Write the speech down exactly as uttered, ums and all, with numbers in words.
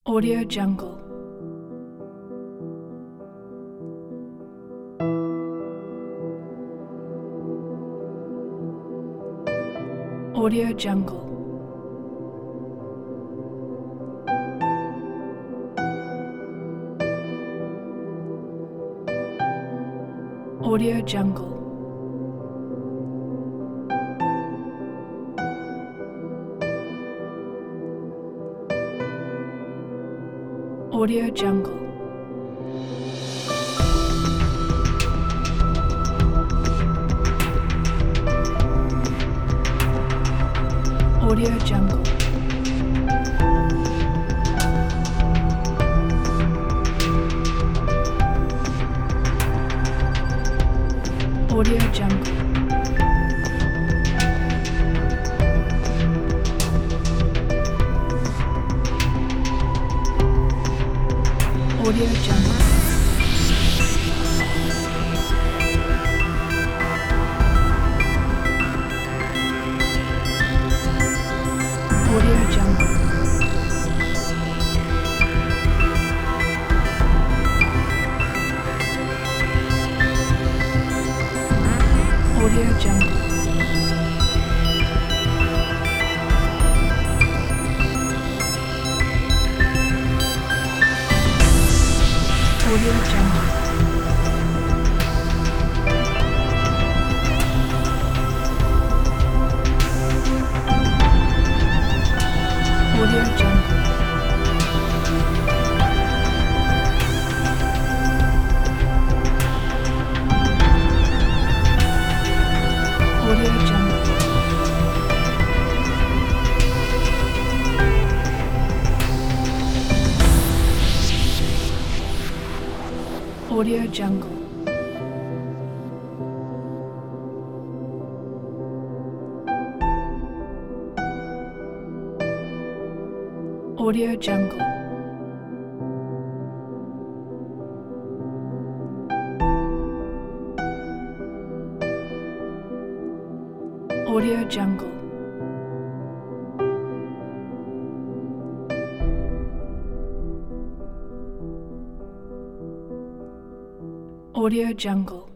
Audio Jungle. Audio Jungle. Audio Jungle. Audio Jungle. Audio Jungle. Audio Jungle. Audio Jungle. Audio Jungle. Audio Jungle. Audio Jungle. Audio Jungle. Audio Jungle. Audio Jungle. Audio Jungle. Audio Jungle. Audio Jungle.